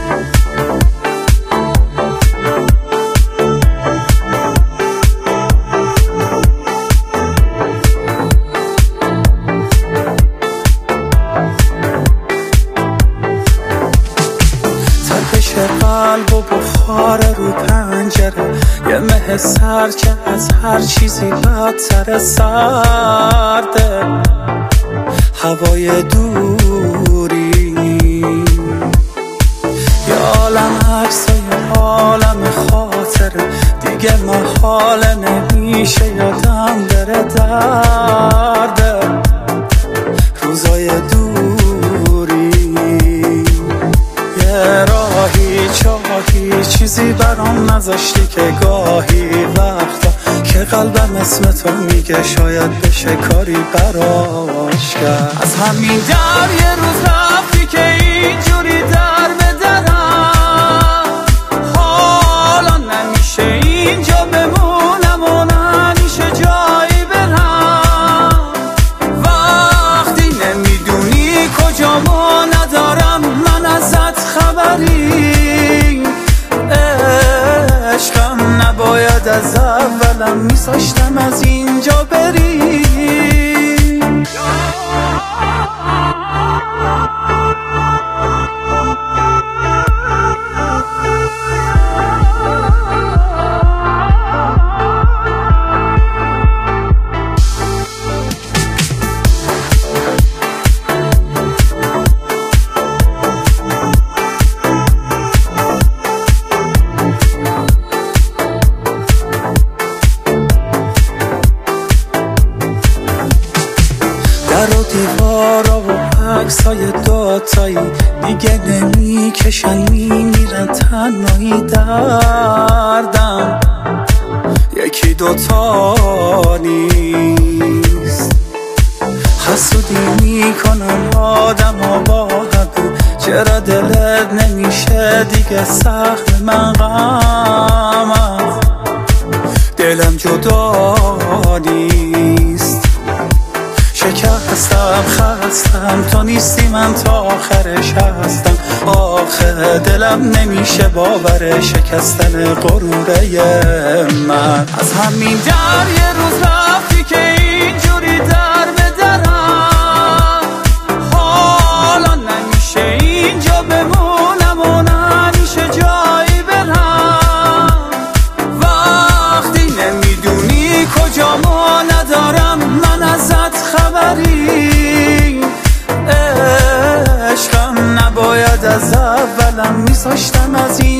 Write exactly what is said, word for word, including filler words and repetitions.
قلب و بخار رو پنجره، یه مه سر که از هر چیزی بدتر سرده، هوای دوری، یه عالم عکسای عالم خاطره، دیگه محاله نمیشه یادم بره درده، روزای دوری، یه راهی چاهی چیزی برام نذاشتی که گاهی وقتا که قلبم اسم تو میگه شاید بشه کاری براش کرد. از همین در یه روز رفتی که اینجوری در به درم، حالا نمیشه اینجا بمونم و نمیشه جایی برم، وقتی نمیدونی کجامو ندارم من ازت خبری، عشقم نباید از اولم میذاشتم از اینجا بری. در و دیوارا و عکسای دوتایی دیگه نمیکشن، میمیرن تنهایی دردم، یکی دوتا نیست، حسودی میکنن آدم ها با حقی، چرا دلت نمیشه دیگه سخت من غمم، دلم جدا نیست، شکستم خستم تو نیستی من تا آخرش هستم، آخه دلم نمیشه باور شکستن غروره من. از همین در یه روز رفتی که اینجوری در به درم، حالا نمیشه اینجا بمونم و نمیشه جایی برم، وقتی نمیدونی کجامو ندارم من ازت خبری، عشقم نباید از اولم میذاشتم از این